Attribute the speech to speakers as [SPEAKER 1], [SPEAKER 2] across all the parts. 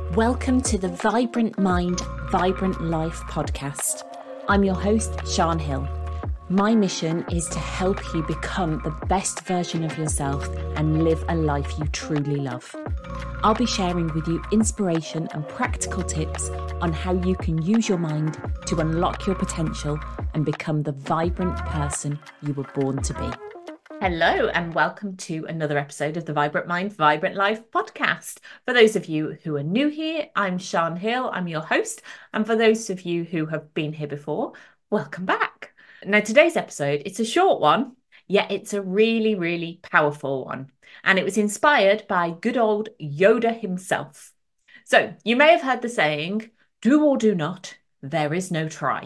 [SPEAKER 1] Welcome to the Vibrant Mind, Vibrant Life podcast. I'm your host, Sian Hill. My mission is to help you become the best version of yourself and live a life you truly love. I'll be sharing with you inspiration and practical tips on how you can use your mind to unlock your potential and become the vibrant person you were born to be. Hello and welcome to another episode of the Vibrant Mind, Vibrant Life podcast. For those of you who are new here, I'm Sian Hill, I'm your host. And for those of you who have been here before, welcome back. Now today's episode, it's a short one, yet it's a really, really powerful one. And it was inspired by good old Yoda himself. So you may have heard the saying, do or do not, there is no try.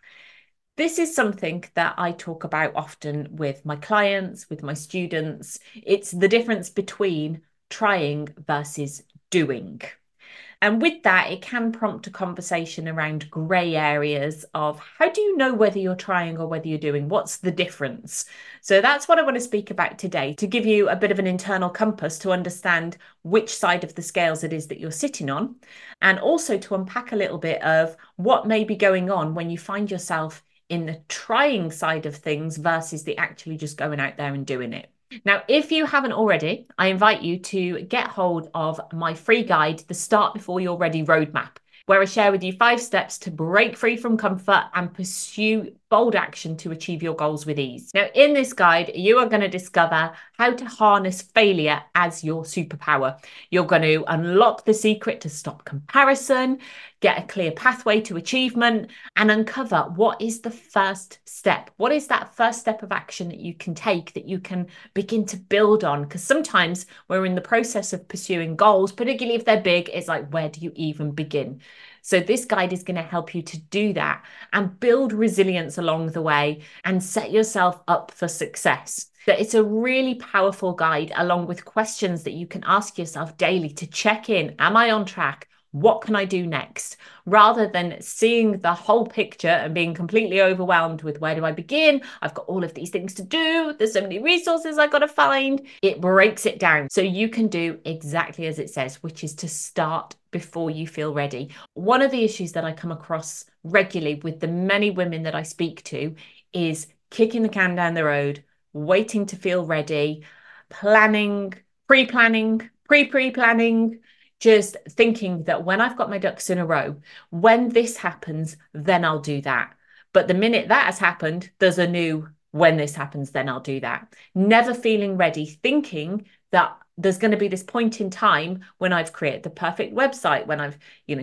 [SPEAKER 1] This is something that I talk about often with my clients, with my students. It's the difference between trying versus doing. And with that, it can prompt a conversation around grey areas of how do you know whether you're trying or whether you're doing? What's the difference? So that's what I want to speak about today, to give you a bit of an internal compass to understand which side of the scales it is that you're sitting on, and also to unpack a little bit of what may be going on when you find yourself in the trying side of things versus the actually just going out there and doing it. Now, if you haven't already, I invite you to get hold of my free guide, the Start Before You're Ready Roadmap, where I share with you 5 steps to break free from comfort and pursue bold action to achieve your goals with ease. Now, in this guide, you are going to discover how to harness failure as your superpower. You're going to unlock the secret to stop comparison, get a clear pathway to achievement, and uncover what is the first step. What is that first step of action that you can take that you can begin to build on? Because sometimes we're in the process of pursuing goals, particularly if they're big, it's like, where do you even begin? So this guide is going to help you to do that and build resilience along the way and set yourself up for success. It's a really powerful guide along with questions that you can ask yourself daily to check in. Am I on track? What can I do next? Rather than seeing the whole picture and being completely overwhelmed with where do I begin? I've got all of these things to do. There's so many resources I've got to find. It breaks it down so you can do exactly as it says, which is to start before you feel ready. One of the issues that I come across regularly with the many women that I speak to is kicking the can down the road, waiting to feel ready, planning, pre-planning, pre-planning, just thinking that when I've got my ducks in a row, when this happens, then I'll do that. But the minute that has happened, there's a new, when this happens, then I'll do that. Never feeling ready, thinking that there's going to be this point in time when I've created the perfect website, when I've,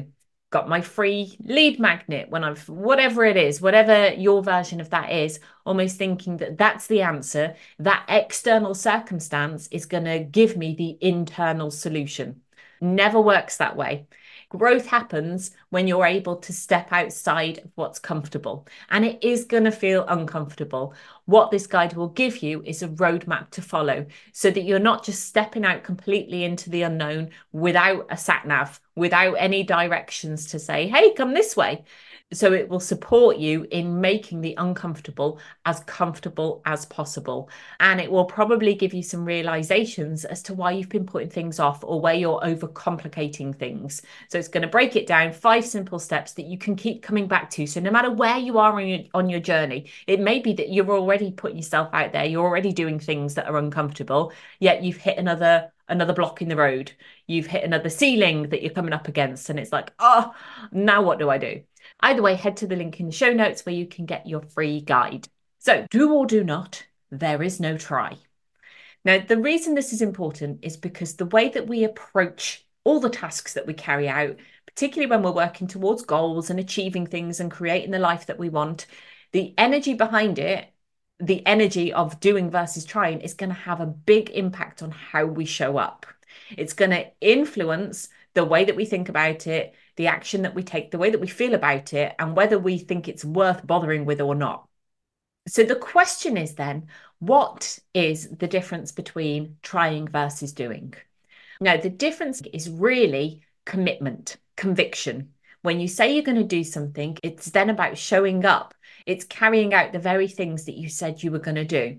[SPEAKER 1] got my free lead magnet, when I've, whatever it is, whatever your version of that is, almost thinking that that's the answer, that external circumstance is going to give me the internal solution. Never works that way. Growth happens when you're able to step outside of what's comfortable, and it is going to feel uncomfortable. What this guide will give you is a roadmap to follow so that you're not just stepping out completely into the unknown without a sat nav, without any directions to say, hey, come this way. So it will support you in making the uncomfortable as comfortable as possible. And it will probably give you some realizations as to why you've been putting things off or where you're overcomplicating things. So it's going to break it down, 5 simple steps that you can keep coming back to. So no matter where you are on your journey, it may be that you're already putting yourself out there, you're already doing things that are uncomfortable, yet you've hit another block in the road. You've hit another ceiling that you're coming up against. And it's like, oh, now what do I do? Either way, head to the link in the show notes where you can get your free guide. So do or do not, there is no try. Now, the reason this is important is because the way that we approach all the tasks that we carry out, particularly when we're working towards goals and achieving things and creating the life that we want, the energy behind it, the energy of doing versus trying, is going to have a big impact on how we show up. It's going to influence the way that we think about it, the action that we take, the way that we feel about it, and whether we think it's worth bothering with or not. So the question is then, what is the difference between trying versus doing? Now, the difference is really commitment, conviction. When you say you're going to do something, it's then about showing up. It's carrying out the very things that you said you were going to do.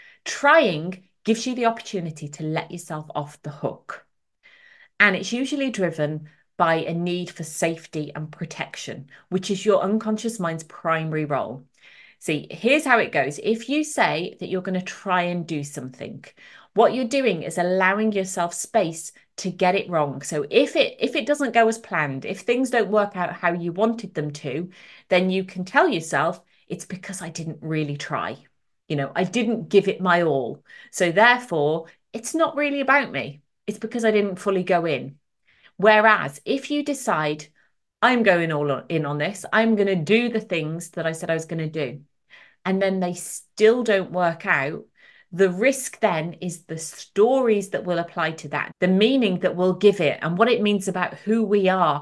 [SPEAKER 1] Trying gives you the opportunity to let yourself off the hook. And it's usually driven by a need for safety and protection, which is your unconscious mind's primary role. See, here's how it goes. If you say that you're going to try and do something, what you're doing is allowing yourself space to get it wrong. So if it doesn't go as planned, if things don't work out how you wanted them to, then you can tell yourself, it's because I didn't really try. I didn't give it my all. So therefore, it's not really about me. It's because I didn't fully go in. Whereas if you decide, I'm going all in on this, I'm going to do the things that I said I was going to do, and then they still don't work out, the risk then is the stories that will apply to that, the meaning that we'll give it, and what it means about who we are.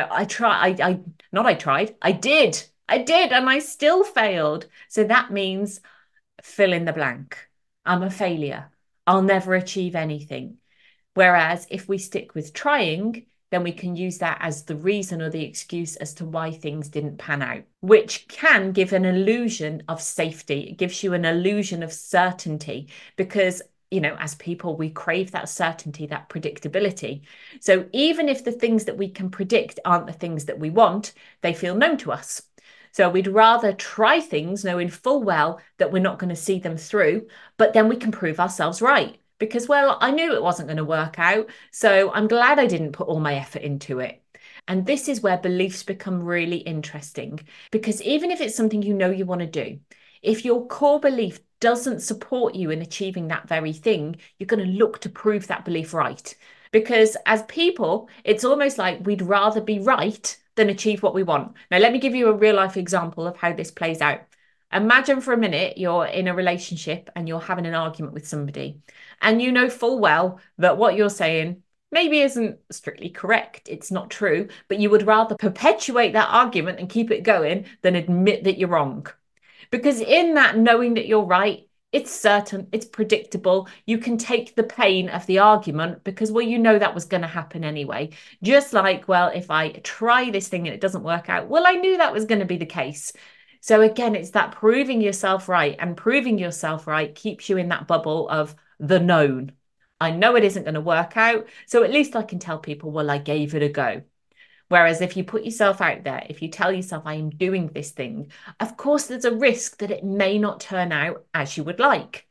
[SPEAKER 1] I did, and I still failed. So that means fill in the blank. I'm a failure. I'll never achieve anything. Whereas if we stick with trying, then we can use that as the reason or the excuse as to why things didn't pan out, which can give an illusion of safety. It gives you an illusion of certainty because, as people, we crave that certainty, that predictability. So even if the things that we can predict aren't the things that we want, they feel known to us. So we'd rather try things knowing full well that we're not going to see them through, but then we can prove ourselves right. Because, well, I knew it wasn't going to work out, so I'm glad I didn't put all my effort into it. And this is where beliefs become really interesting, because even if it's something you want to do, if your core belief doesn't support you in achieving that very thing, you're going to look to prove that belief right. Because as people, it's almost like we'd rather be right than achieve what we want. Now, let me give you a real life example of how this plays out. Imagine for a minute you're in a relationship and you're having an argument with somebody, and you know full well that what you're saying maybe isn't strictly correct. It's not true, but you would rather perpetuate that argument and keep it going than admit that you're wrong. Because in that knowing that you're right, it's certain, it's predictable. You can take the pain of the argument because, well, that was going to happen anyway. Just like, well, if I try this thing and it doesn't work out, well, I knew that was going to be the case. So again, it's that proving yourself right, and proving yourself right keeps you in that bubble of the known. I know it isn't going to work out, so at least I can tell people, well, I gave it a go. Whereas if you put yourself out there, if you tell yourself, I am doing this thing, of course, there's a risk that it may not turn out as you would like.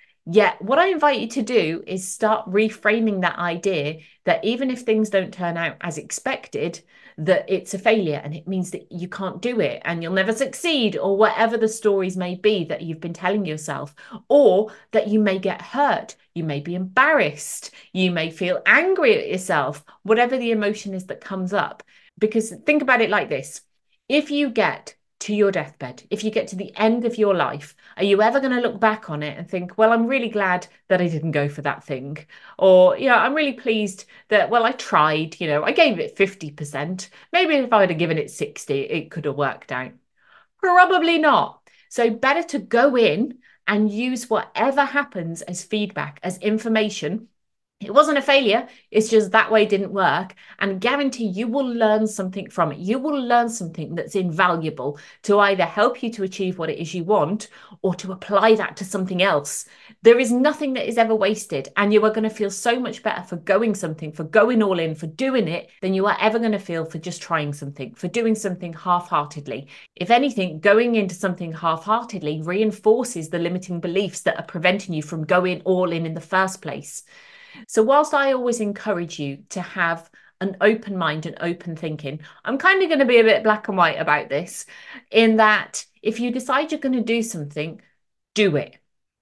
[SPEAKER 1] Yet what I invite you to do is start reframing that idea that even if things don't turn out as expected, that it's a failure and it means that you can't do it and you'll never succeed, or whatever the stories may be that you've been telling yourself, or that you may get hurt, you may be embarrassed, you may feel angry at yourself, whatever the emotion is that comes up. Because think about it like this. If you get to your deathbed, if you get to the end of your life, are you ever going to look back on it and think, well, I'm really glad that I didn't go for that thing? Or, I'm really pleased that, well, I tried, I gave it 50%. Maybe if I would have given it 60, it could have worked out. Probably not. So better to go in and use whatever happens as feedback, as information. It wasn't a failure. It's just that way didn't work. And guarantee you will learn something from it. You will learn something that's invaluable to either help you to achieve what it is you want or to apply that to something else. There is nothing that is ever wasted. And you are going to feel so much better for going something, for going all in, for doing it, than you are ever going to feel for just trying something, for doing something half-heartedly. If anything, going into something half-heartedly reinforces the limiting beliefs that are preventing you from going all in the first place. So whilst I always encourage you to have an open mind and open thinking, I'm kind of going to be a bit black and white about this, in that if you decide you're going to do something, do it.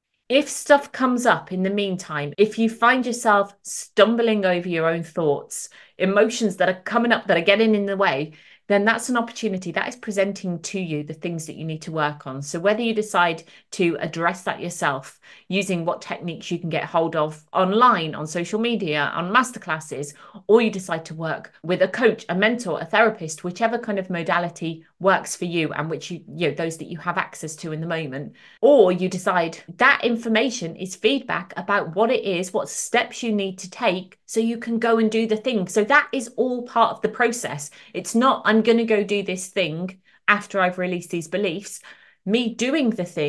[SPEAKER 1] If stuff comes up in the meantime, if you find yourself stumbling over your own thoughts, emotions that are coming up that are getting in the way, then that's an opportunity that is presenting to you the things that you need to work on. So whether you decide to address that yourself using what techniques you can get hold of online, on social media, on masterclasses, or you decide to work with a coach, a mentor, a therapist, whichever kind of modality works for you and which those that you have access to in the moment, or you decide that information is feedback about what it is, what steps you need to take so you can go and do the thing. So that is all part of the process. It's not, I'm going to go do this thing after I've released these beliefs. Me doing the thing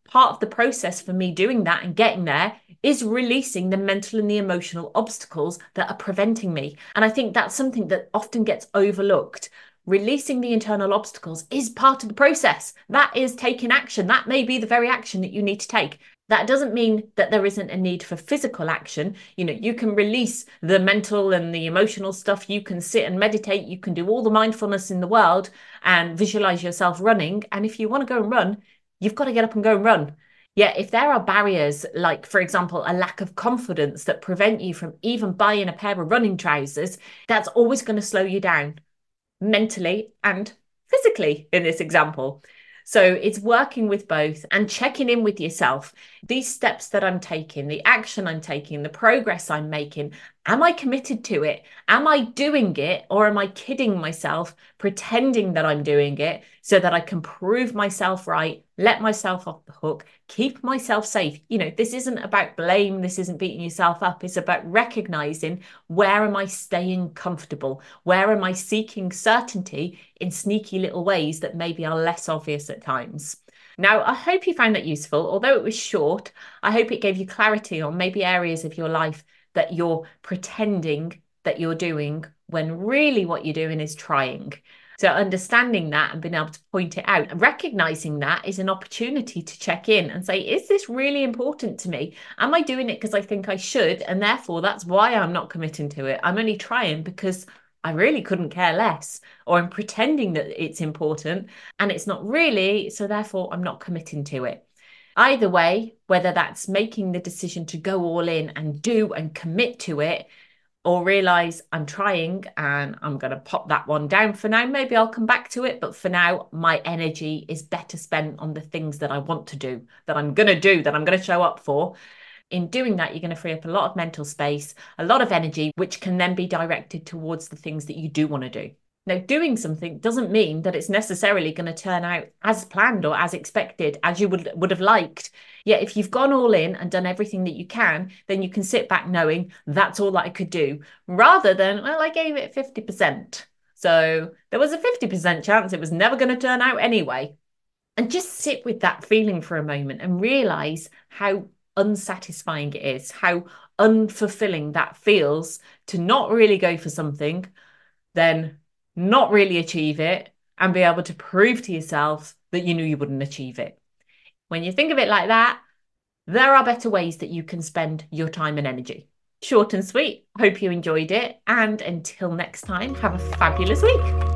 [SPEAKER 1] part of the process for me doing that and getting there is releasing the mental and the emotional obstacles that are preventing me. And I think that's something that often gets overlooked. Releasing the internal obstacles is part of the process. That is taking action. That may be the very action that you need to take. That doesn't mean that there isn't a need for physical action. You can release the mental and the emotional stuff. You can sit and meditate. You can do all the mindfulness in the world and visualize yourself running. And if you want to go and run, you've got to get up and go and run. Yeah, if there are barriers, like, for example, a lack of confidence that prevent you from even buying a pair of running trousers, that's always going to slow you down mentally and physically in this example. So it's working with both and checking in with yourself. These steps that I'm taking, the action I'm taking, the progress I'm making, am I committed to it? Am I doing it, or am I kidding myself, pretending that I'm doing it so that I can prove myself right, let myself off the hook, keep myself safe? This isn't about blame. This isn't beating yourself up. It's about recognizing, where am I staying comfortable? Where am I seeking certainty in sneaky little ways that maybe are less obvious at times? Now, I hope you found that useful. Although it was short, I hope it gave you clarity on maybe areas of your life that you're pretending that you're doing when really what you're doing is trying. So understanding that and being able to point it out and recognizing that is an opportunity to check in and say, is this really important to me? Am I doing it because I think I should? And therefore, that's why I'm not committing to it. I'm only trying because I really couldn't care less, or I'm pretending that it's important and it's not really. So therefore, I'm not committing to it. Either way, whether that's making the decision to go all in and do and commit to it, or realize I'm trying and I'm going to pop that one down for now. Maybe I'll come back to it. But for now, my energy is better spent on the things that I want to do, that I'm going to do, that I'm going to show up for. In doing that, you're going to free up a lot of mental space, a lot of energy, which can then be directed towards the things that you do want to do. Now, doing something doesn't mean that it's necessarily going to turn out as planned or as expected, as you would have liked. Yet if you've gone all in and done everything that you can, then you can sit back knowing that's all that I could do, rather than, well, I gave it 50%. So there was a 50% chance it was never going to turn out anyway. And just sit with that feeling for a moment and realize how unsatisfying it is, how unfulfilling that feels to not really go for something, then not really achieve it, and be able to prove to yourself that you knew you wouldn't achieve it. When you think of it like that, there are better ways that you can spend your time and energy. Short and sweet. Hope you enjoyed it. And until next time, have a fabulous week.